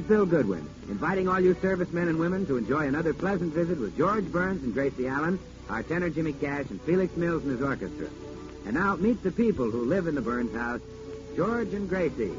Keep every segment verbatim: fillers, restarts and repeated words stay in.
Bill Goodwin, inviting all you servicemen and women to enjoy another pleasant visit with George Burns and Gracie Allen, our tenor Jimmy Cash, and Felix Mills and his orchestra. And now, meet the people who live in the Burns house, George and Gracie.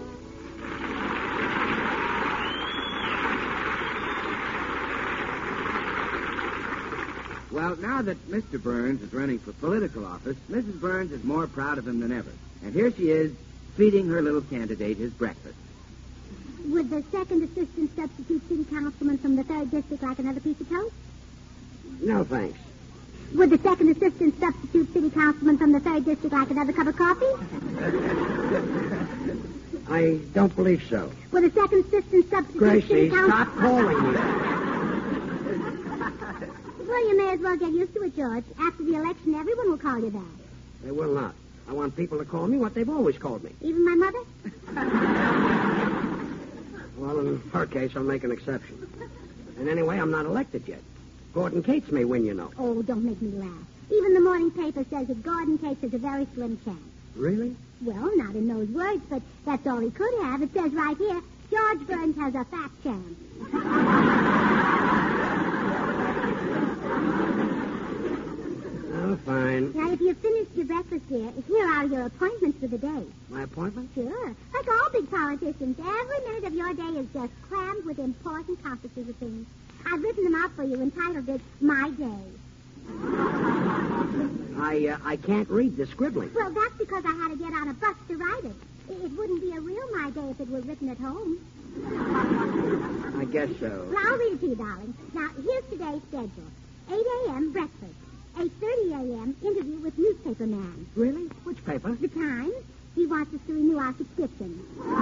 Well, now that Mister Burns is running for political office, Missus Burns is more proud of him than ever. And here she is, feeding her little candidate his breakfast. Would the second assistant substitute city councilman from the third district like another piece of toast? No, thanks. Would the second assistant substitute city councilman from the third district like another cup of coffee? I don't believe so. Would the second assistant substitute Gracie, city councilman... stop calling me. Well, you may as well get used to it, George. After the election, everyone will call you that. They will not. I want people to call me what they've always called me. Even my mother? Well, in her case, I'll make an exception. And anyway, I'm not elected yet. Gordon Cates may win, you know. Oh, don't make me laugh. Even the morning paper says that Gordon Cates has a very slim chance. Really? Well, not in those words, but that's all he could have. It says right here, George Burns has a fat chance. Oh, fine. Now, if you've finished your breakfast, dear, here are your appointments for the day. My appointment? Sure. Like all big politicians, every minute of your day is just crammed with important conferences of things. I've written them out for you, entitled it, My Day. I uh, I can't read the scribbling. Well, that's because I had to get on a bus to write it. It it wouldn't be a real My Day if it were written at home. I guess so. Well, I'll read it to you, darling. Now, here's today's schedule. eight a.m., breakfast. eight thirty a.m., interview with newspaper man. Really? Which paper? The Times. He wants us to renew our subscription.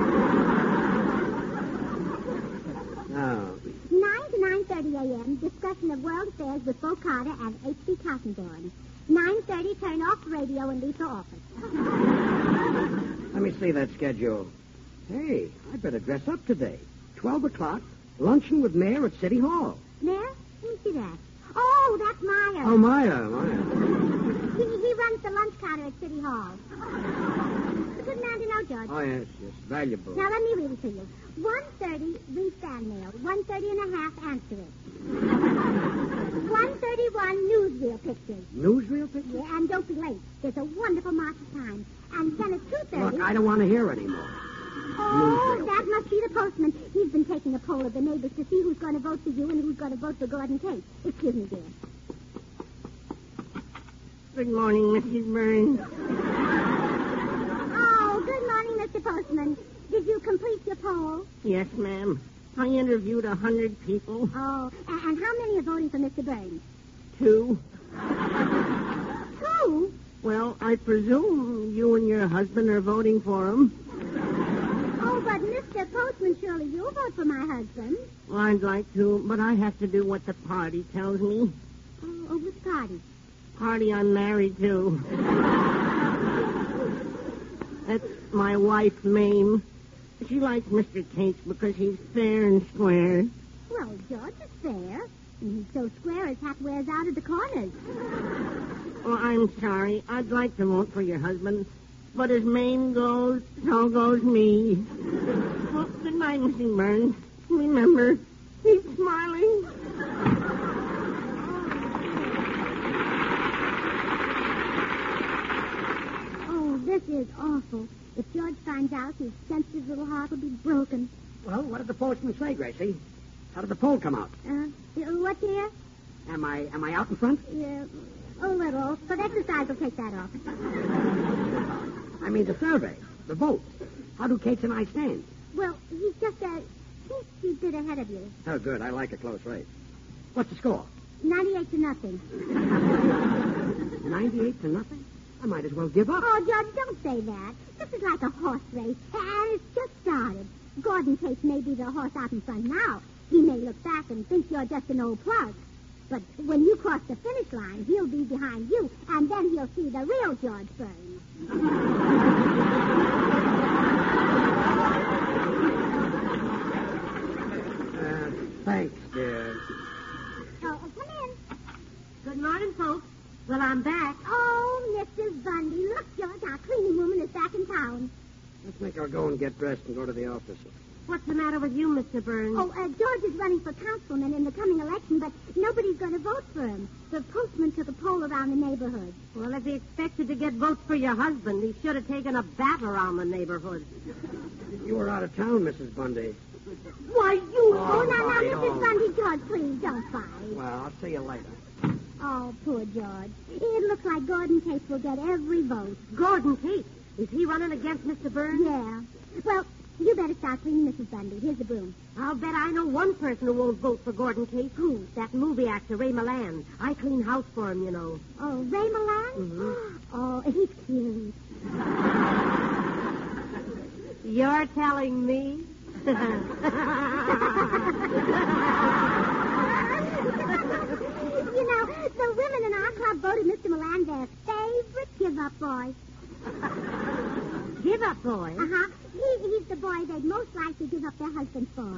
Oh. nine to nine thirty a.m., discussion of world affairs with Bo Carter and H B Cottonborn. nine thirty, turn off the radio and leave the office. Let me see that schedule. Hey, I better dress up today. twelve o'clock, luncheon with Mayor at City Hall. Mayor? Let me see that. Oh, that's Meyer. Oh, Maya, Maya. He, he runs the lunch counter at City Hall. A good man to know, George. Oh, yes, yes, valuable. Now, let me read it to you. one thirty, read fan mail. one thirty and a half, answer it. one thirty-one, newsreel pictures. Newsreel pictures? Yeah, and don't be late. There's a wonderful march of time. And then at two thirty... Look, I don't want to hear anymore. Oh, Newsreel that pictures. must be the postman. He's been taking a poll of the neighbors to see who's going to vote for you and who's going to vote for Gordon Cates. Excuse me, dear. Good morning, Missus Burns. Oh, good morning, Mister Postman. Did you complete your poll? Yes, ma'am. I interviewed a hundred people. Oh, and, and how many are voting for Mister Burns? Two. Two? Well, I presume you and your husband are voting for him. Oh, but Mister Postman, surely you'll vote for my husband. Well, I'd like to, but I have to do what the party tells me. Oh, oh which party? Party I'm married to. That's my wife, Mame. She likes Mister Cates because he's fair and square. Well, George is fair. And he's so square his hat wears out at the corners. Well, I'm sorry. I'd like to vote for your husband. But as Mame goes, so goes me. Well, good night, Missus Burns. Remember, keep smiling. Oh, this is awful. If George finds out, his sensitive little heart will be broken. Well, what did the postman say, Gracie? How did the poll come out? Uh, what, dear? Am I am I out in front? Yeah, a little, but exercise will take that off. I mean the survey, the vote. How do Cates and I stand? Well, he's just a teensy bit ahead of you. Oh, good. I like a close race. What's the score? Ninety-eight to nothing. Ninety-eight to nothing? I might as well give up. Oh, George, don't say that. This is like a horse race, and it's just started. Gordon Cates may be the horse out in front now. He may look back and think you're just an old plug. But when you cross the finish line, he'll be behind you, and then he'll see the real George Burns. Uh, thanks, dear. Oh, come in. Good morning, folks. Well, I'm back. Oh, Missus Bundy, look, George, our cleaning woman is back in town. I think I'll go and get dressed and go to the office. What's the matter with you, Mister Burns? Oh, uh, George is running for councilman in the coming election, but nobody's going to vote for him. The postman took a poll around the neighborhood. Well, if he expected to get votes for your husband, he should have taken a bat around the neighborhood. You were out of town, Missus Bundy. Why, you... Oh, Oh, now, now, my, Missus oh. Bundy, George, please, don't fight. Well, I'll see you later. Oh, poor George. It looks like Gordon Case will get every vote. Gordon Case. Is he running against Mister Burns? Yeah. Well, you better start cleaning, Missus Bundy. Here's the broom. I'll bet I know one person who won't vote for Gordon Case. Who? That movie actor, Ray Milland. I clean house for him, you know. Oh, Ray Milan? Mhm. Oh, he's cute. You're telling me? You know, the women in our club voted Mister Milan their favorite give-up boy. Give up, boy. Uh-huh. He, he's the boy they'd most like to give up their husband for.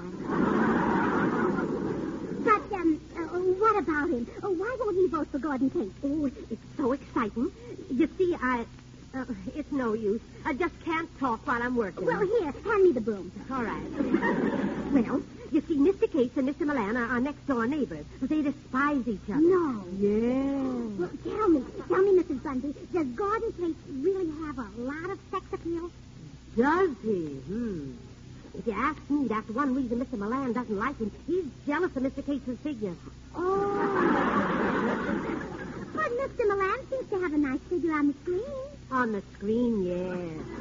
But, um, uh, what about him? Oh, why won't he vote for Gordon Case? Oh, it's so exciting. You see, I... Uh, it's no use. I just can't talk while I'm working. Well, here, hand me the broom. All right. Well, you see, Mister Case and Mister Milan are, are next-door neighbors. They despise each other. No. Yeah. Well, tell me, tell me, Missus Bundy, does Gordon Case really have a lot of sex appeal? Does he? Hmm. If you ask me, that's one reason Mister Milan doesn't like him. He's jealous of Mister Case's figure. Oh. But Mister Milan seems to have a nice figure on the screen. On the screen, yeah.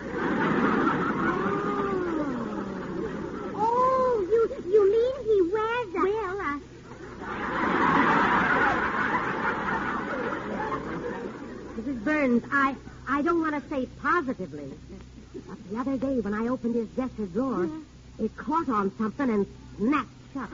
Oh, oh you you mean he wears a... Well, uh... Missus Burns, I, I don't want to say positively. But the other day when I opened his dresser drawer, Yeah. it caught on something and snapped shut.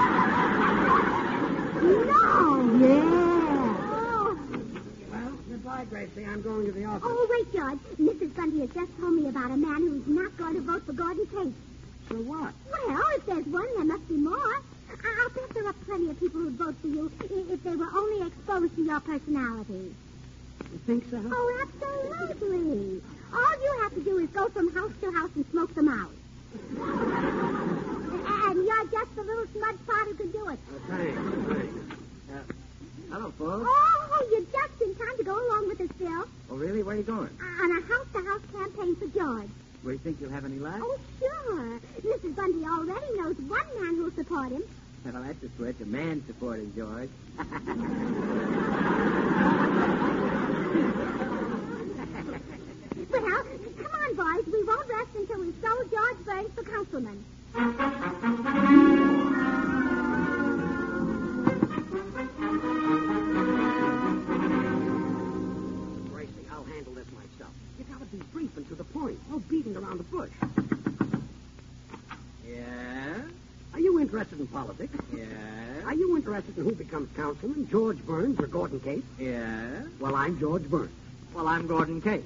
No! Yeah. Oh. Well, goodbye, Gracie. I'm going to the office. Oh, wait, George. Missus Bundy has just told me about a man who's not going to vote for Gordon Case. So what? Well, if there's one, there must be more. I- I'll bet there are plenty of people who'd vote for you i- if they were only exposed to your personality. You think so? Oh, absolutely. All you have to do is go from house to house and smoke them out. And you're just the little smudge pot who can do it. Oh, thanks, thanks. Uh, hello, folks. Oh, you're just in time to go along with us, Bill, Oh, really? Where are you going? on a house-to-house campaign for George. Where do you think you'll have any luck? Oh, sure. Missus Bundy already knows one man who'll support him. Well, that's a switch. A man supporting George. Well, come on, boys. We won't rest until we've sold George Burns for councilman. Gracie, I'll handle this myself. You gotta be brief and to the point. No beating around the bush. Yeah? Are you interested in politics? Yeah? Are you interested in who becomes councilman, George Burns or Gordon Case? Yeah? Well, I'm George Burns. Well, I'm Gordon Case.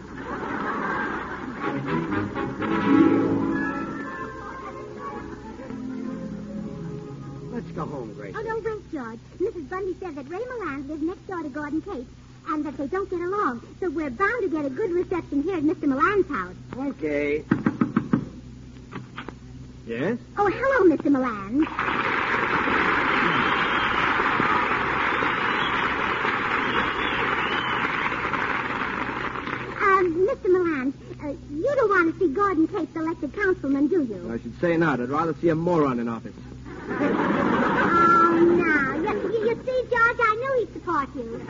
Let's go home, Gracie. Oh, no, wait, George. Missus Bundy said that Ray Milan lives next door to Gordon Case and that they don't get along. So we're bound to get a good reception here at Mister Milan's house. Okay. Yes? Oh, hello, Mister Milan. Um, Mister Milan, uh, you don't want to see Gordon Case elected councilman, do you? I should say not. I'd rather see a moron in office. Oh, no. You, you, you see, George, I knew he'd support you.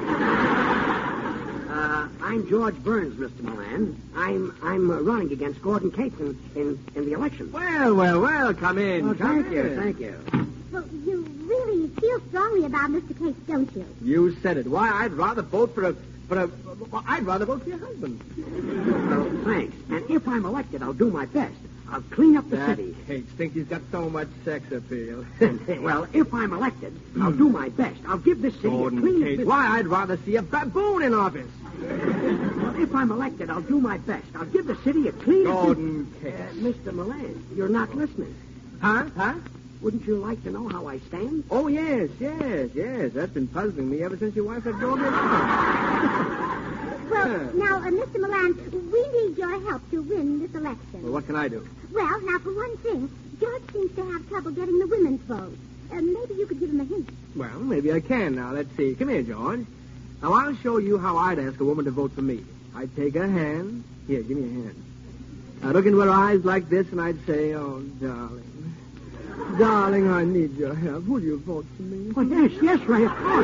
Uh, I'm George Burns, Mister Milan. I'm I'm uh, running against Gordon Case in, in, in the election. Well, well, well, come in. Well, come thank you, in. thank you. Well, you really feel strongly about Mister Case, don't you? You said it. Why, I'd rather vote for a... For a well, I'd rather vote for your husband. Well, thanks. And if I'm elected, I'll do my best. I'll clean up the That city. Case thinks he's got so much sex appeal. Well, if I'm elected, I'll do my best. I'll give this city Gordon a clean... Case. bus- Why, I'd rather see a baboon in office. Well, if I'm elected, I'll do my best. I'll give the city a clean... Gordon Uh, Case. Mister Milan, you're not listening. Huh? Huh? Wouldn't you like to know how I stand? Oh, yes, yes, yes. That's been puzzling me ever since your wife had drove me around. Well, now, uh, Mister Milan, we need your help to win this election. Well, what can I do? Well, now, for one thing, George seems to have trouble getting the women's vote. Uh, maybe you could give him a hint. Well, maybe I can now. Let's see. Come here, George. Now, I'll show you how I'd ask a woman to vote for me. I'd take her hand. Here, give me a hand. I'd look into her eyes like this, and I'd say, oh, darling. Darling, I need your help. Will you vote for me? Oh, yes, yes, Ray, of course.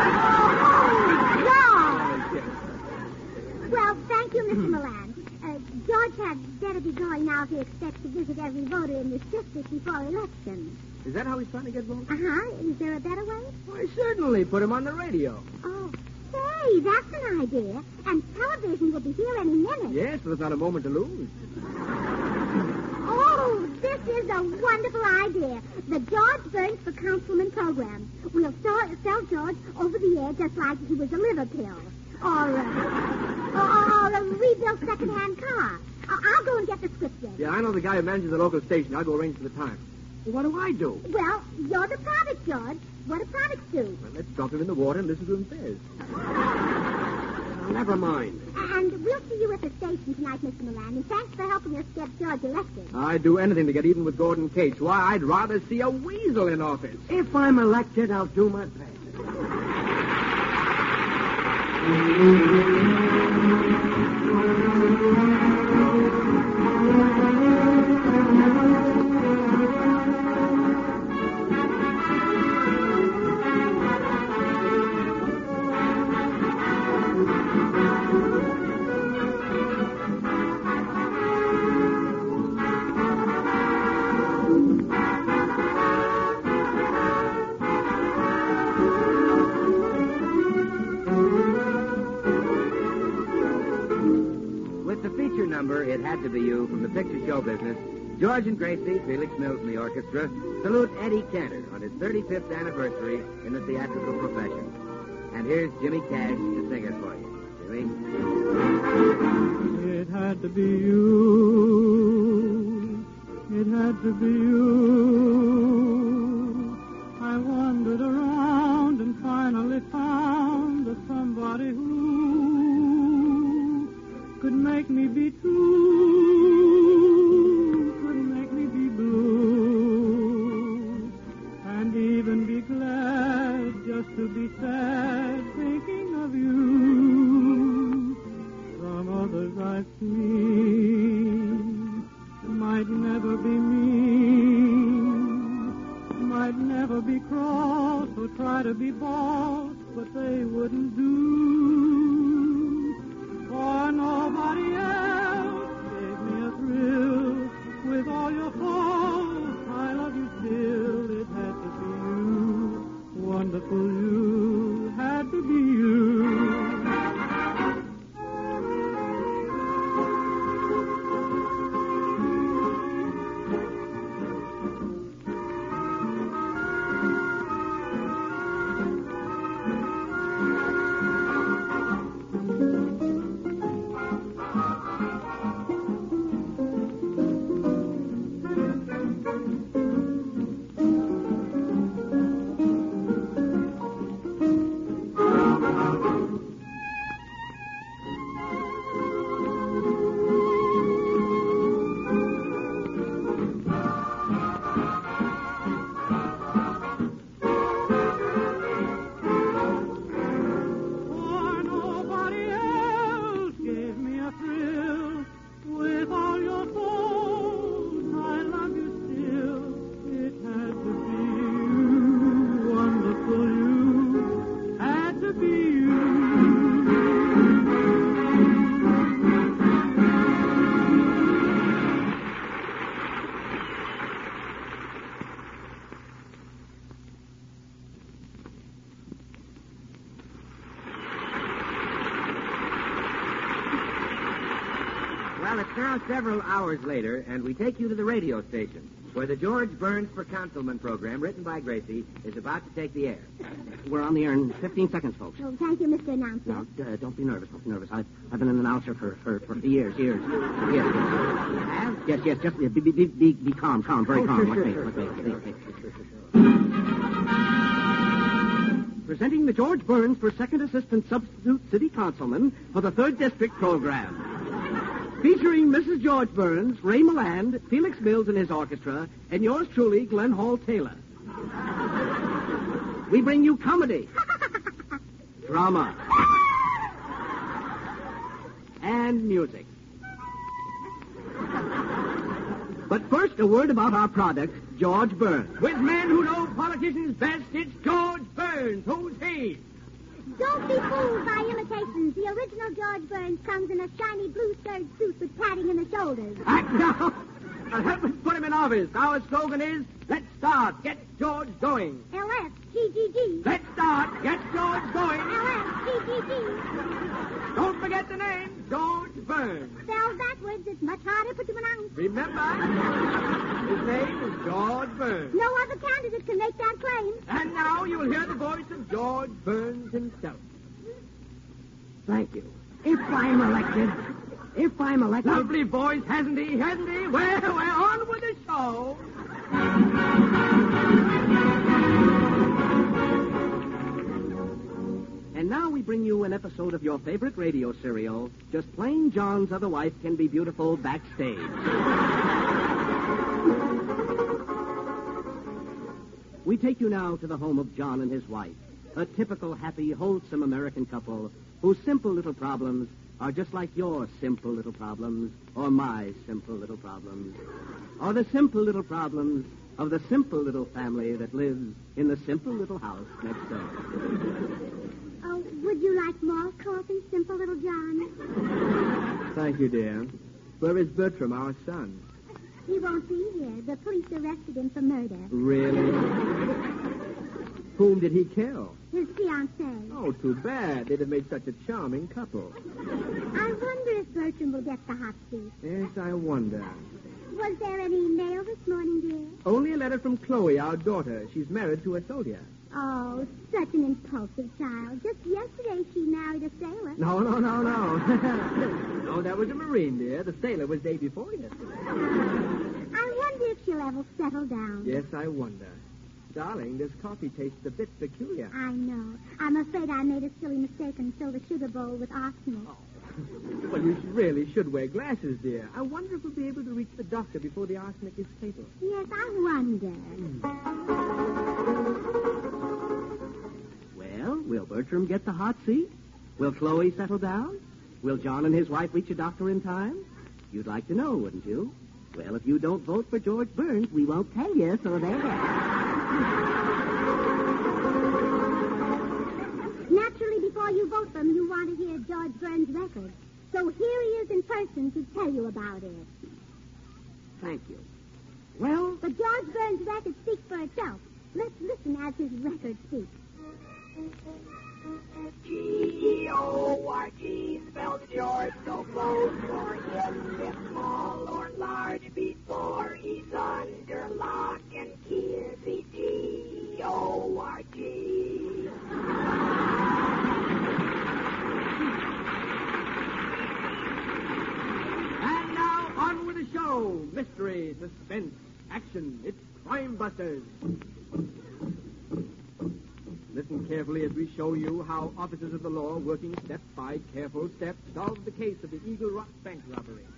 George! Well, thank you, Mister Milan. Uh, George had better be going now if he expects to visit every voter in this district before election. Is that how he's trying to get votes? Uh-huh. Is there a better way? Why, certainly. Put him on the radio. Oh, say, that's an idea. And television will be here any minute. Yes, there's not a moment to lose. Oh, this is a wonderful idea. The George Burns for Councilman program. We'll sell, sell George over the air just like he was a liver pill. Or, uh, or, or a rebuilt second-hand car. Uh, I'll go and get the script ready. Yeah, I know the guy who manages the local station. I'll go arrange for the time. Well, what do I do? Well, you're the product, George. What do products do? Well, let's dump him in the water and listen to him fizz. Well, never mind. And we'll see you at the station tonight, Mister Milan. And thanks for helping us get George elected. I'd do anything to get even with Gordon Cates. Why, I'd rather see a weasel in office. If I'm elected, I'll do my best. It Had to Be You from the picture show business, George and Gracie, Felix Mills and the orchestra, salute Eddie Cantor on his thirty-fifth anniversary in the theatrical profession. And here's Jimmy Cash to sing it for you. Jimmy? It had to be you. It had to be you. I wandered around and finally found that somebody who could make me be true, could make me be blue, and even be glad just to be sad thinking of you. Some others I've seen might never be mean, might never be cross or try to be boss, but they wouldn't do. For nobody else gave me a thrill. With all your faults, I love you still. It had to be you, wonderful you, had to be you. Well, it's now several hours later, and we take you to the radio station, where the George Burns for Councilman program, written by Gracie, is about to take the air. We're on the air in fifteen seconds, folks. Oh, thank you, Mister Announcer. Now, uh, don't be nervous. Don't be nervous. I've, I've been an announcer for, for, for years, years. Yes, yes. Yes, yes, just be, be, be, be, be calm, calm, very Oh, calm. sure, Like me, sure, like sure, me. sure, Like me. sure, presenting the George Burns for Second Assistant Substitute City Councilman for the Third District program. Featuring Missus George Burns, Ray Milland, Felix Mills and his orchestra, and yours truly, Glenn Hall Taylor. We bring you comedy, drama, and music. But first, a word about our product, George Burns. With men who know politicians best, it's George Burns. Who's he? Don't be fooled by imitations. The original George Burns comes in a shiny blue serge suit with padding in the shoulders. Act now. I'll help us put him in office. Our slogan is, let's start, get George going. L S G G G. Let's start, get George going. L S G G G. Don't forget the name, George Burns. Spelled backwards, it's much harder to pronounce. Remember, his name is George Burns. No other candidate can make that claim. And now you will hear the voice of George Burns himself. Thank you. If I'm elected, if I'm elected... Lovely voice, hasn't he, hasn't he? Well, we're on with the show. And now we bring you an episode of your favorite radio serial, Just Plain John's Other Wife Can Be Beautiful Backstage. We take you now to the home of John and his wife, a typical, happy, wholesome American couple whose simple little problems are just like your simple little problems or my simple little problems, or the simple little problems of the simple little family that lives in the simple little house next door. Oh, would you like more coffee, simple little John? Thank you, dear. Where is Bertram, our son? He won't be here. The police arrested him for murder. Really? Whom did he kill? His fiancée. Oh, too bad. They'd have made such a charming couple. I wonder if Bertram will get the hot seat. Yes, I wonder. Was there any mail this morning, dear? Only a letter from Chloe, our daughter. She's married to a soldier. Oh, such an impulsive child. Just yesterday she married a sailor. No, no, no, no. No, that was a Marine, dear. The sailor was day before yesterday. I wonder if she'll ever settle down. Yes, I wonder. Darling, this coffee tastes a bit peculiar. I know. I'm afraid I made a silly mistake and filled the sugar bowl with arsenic. Oh. Well, you should really should wear glasses, dear. I wonder if we'll be able to reach the doctor before the arsenic is fatal. Yes, I wonder. Well, will Bertram get the hot seat? Will Chloe settle down? Will John and his wife reach a doctor in time? You'd like to know, wouldn't you? Well, if you don't vote for George Burns, we won't tell you, so there. Naturally, before you vote for him, you want to hear George Burns' record. So here he is in person to tell you about it. Thank you. Well, the George Burns record speaks for itself. Let's listen as his record speaks. G E O R G spells George so close for him, if small or large before he's under lock and key. C G E O R G. And now, on with the show. Mystery, suspense, action. It's Crime Busters. Listen carefully as we show you how officers of the law, working step by careful step, solve the case of the Eagle Rock bank robbery.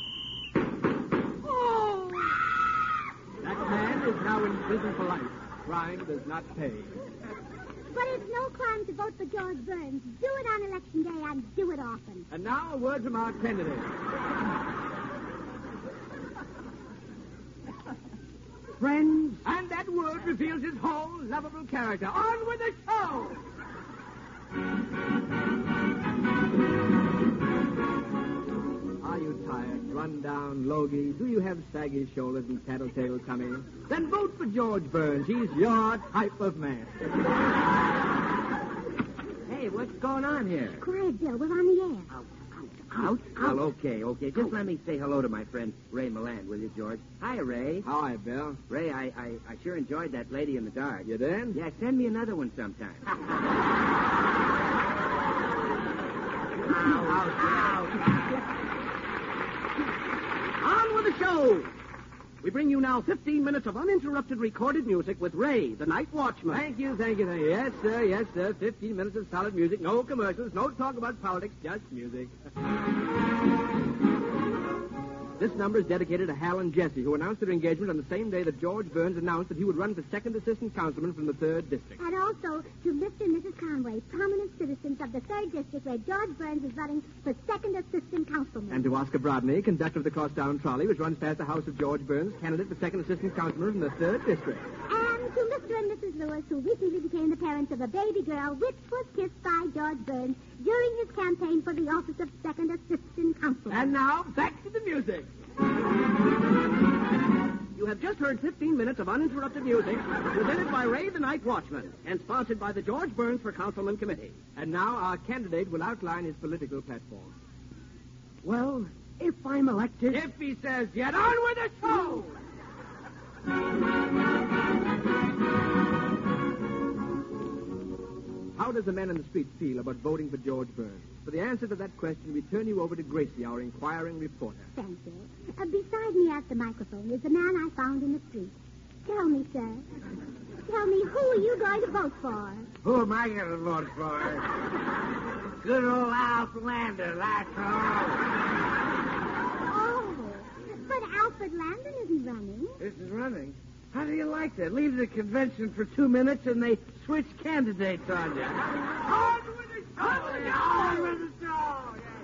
Oh! That man is now in prison for life. Crime does not pay. But it's no crime to vote for George Burns. Do it on election day and do it often. And now a word from our candidate. Friends, and that word reveals his whole lovable character. On with the show! Are you tired, run down, logy? Do you have saggy shoulders and tattletale tummy? Then vote for George Burns. He's your type of man. Hey, what's going on here? Quiet, Bill. We're on the air. Out, out, out. Well, okay, okay. Just let me say hello to my friend Ray Milland, will you, George? Hi, Ray. Hi, Bill. Ray, I, I, I sure enjoyed that Lady in the Dark. You did? Yeah, send me another one sometime. Ow, ow, ow. On with the show. We bring you now fifteen minutes of uninterrupted recorded music with Ray, the night watchman. Thank you, thank you, thank you. Yes, sir, yes, sir. Fifteen minutes of solid music. No commercials, no talk about politics, just music. This number is dedicated to Hal and Jesse, who announced their engagement on the same day that George Burns announced that he would run for second assistant councilman from the third district. And also to Mister and Missus Conway, prominent citizens of the third district where George Burns is running for second assistant councilman. And to Oscar Brodney, conductor of the crosstown trolley, which runs past the house of George Burns, candidate for second assistant councilman from the third district. And to Mister and Missus Lewis, who recently became the parents of a baby girl, which was kissed by George Burns during his campaign for the office of second assistant councilman. And now, back to the music. You have just heard fifteen minutes of uninterrupted music presented by Ray, the night watchman, and sponsored by the George Burns for Councilman Committee. And now our candidate will outline his political platform. Well, if I'm elected... If he says, get on with the show! How does the man in the street feel about voting for George Burns? For the answer to that question, we turn you over to Gracie, our inquiring reporter. Thank you. Uh, beside me at the microphone is the man I found in the street. Tell me, sir. Tell me, who are you going to vote for? Who am I going to vote for? Good old Alf Lander, that's all. Oh, but Alfred Landon isn't running. This is running. How do you like that? Leave the convention for two minutes and they switch candidates on you. On with the show! On with the show!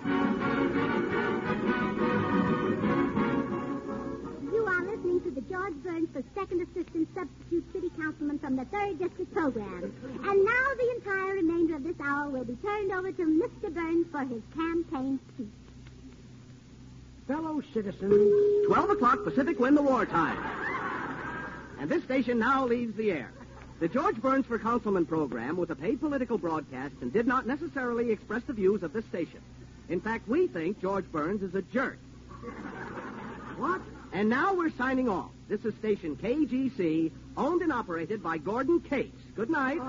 You are listening to the George Burns for Second Assistant Substitute City Councilman from the third District program. And now the entire remainder of this hour will be turned over to Mister Burns for his campaign speech. Fellow citizens... Twelve o'clock Pacific when the wartime. And this station now leaves the air. The George Burns for Councilman program was a paid political broadcast and did not necessarily express the views of this station. In fact, we think George Burns is a jerk. What? And now we're signing off. This is station K G C, owned and operated by Gordon Cates. Good night.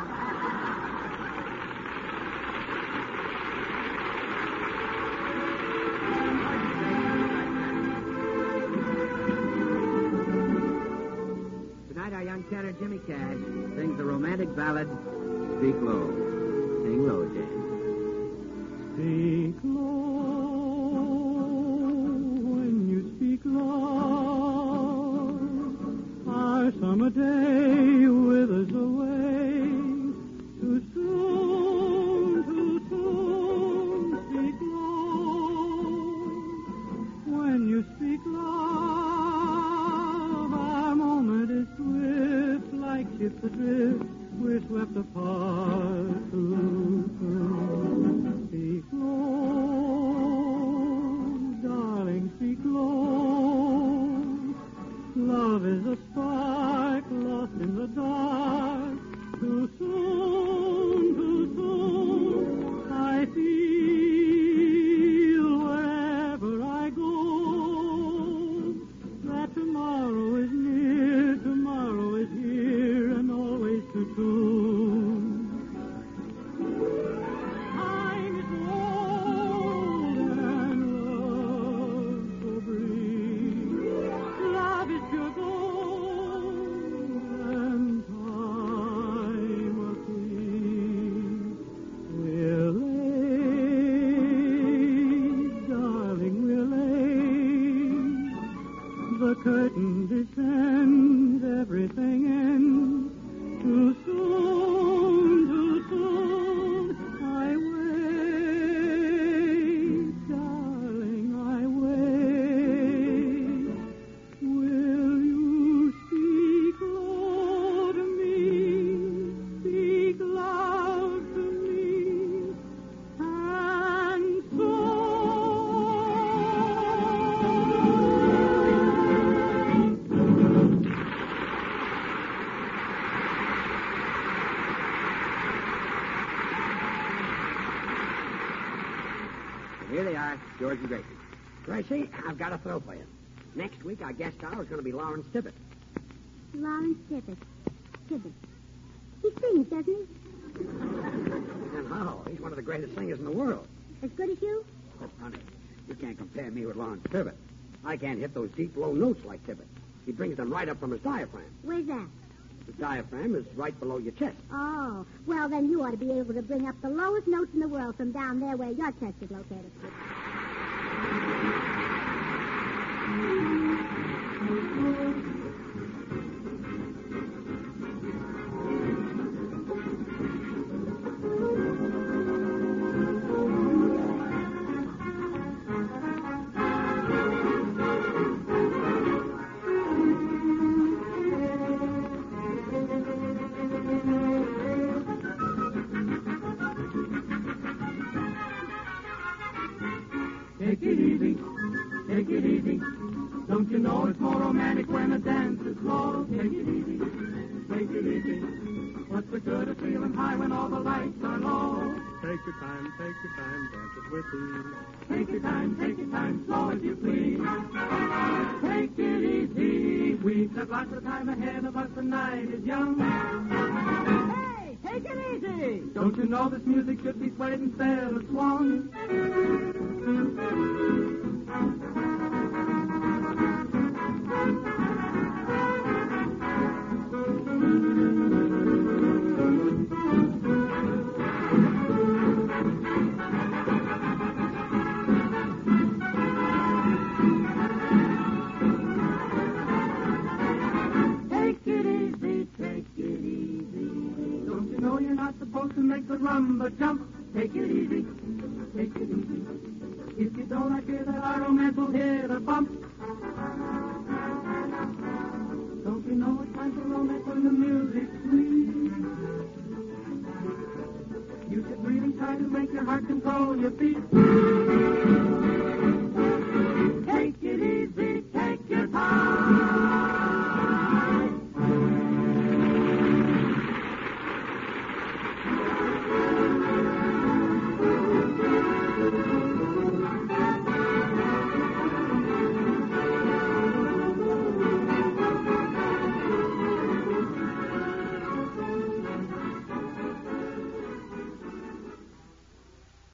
Our young tenor Jimmy Cash sings the romantic ballad, Speak Low. Sing low, James. Speak low when you speak low. Our summer day withers away. Too soon, too soon. Speak low when you speak low. Like ships adrift, we're swept apart too soon. Speak low, darling, speak low. Love is a spark lost in the dark. Too soon, too soon. I feel wherever I go that tomorrow is near, tomorrow is here, and always too soon. Time is old and love so brief. Love is pure gold and time a thief. We're late, darling, we're late. The curtain descends, everything ends. Too soon, too soon. I wait, darling, I wait. Will you speak low to me, speak loud to me, and so... Here they are, George and Gracie. Gracie, I've got a throw for you. Next week, our guest star is going to be Lawrence Tibbett. Lawrence Tibbett. Tibbett. He sings, doesn't he? And how? He's one of the greatest singers in the world. As good as you? Oh, honey, you can't compare me with Lawrence Tibbett. I can't hit those deep, low notes like Tibbett. He brings them right up from his diaphragm. Where's that? The diaphragm is right below your chest. Oh, well, then you ought to be able to bring up the lowest notes in the world from down there where your chest is located. Take it easy, take it easy. Don't you know it's more romantic when the dance is slow? Take it easy, take it easy. What's the good of feeling high when all the lights are low? Take your time, take your time, dance it with ease. Take your time, take your time, slow as you please. Take it easy, we've got lots of time ahead of us, the night is young. Hey, take it easy! Don't you know this music should be swayed instead of swung? To make the rumba jump, take it easy, take it easy. If you don't, I fear that our romance will hit a bump. Don't you know it's time for romance when the music's sweet? You should really try to make your heart control your feet.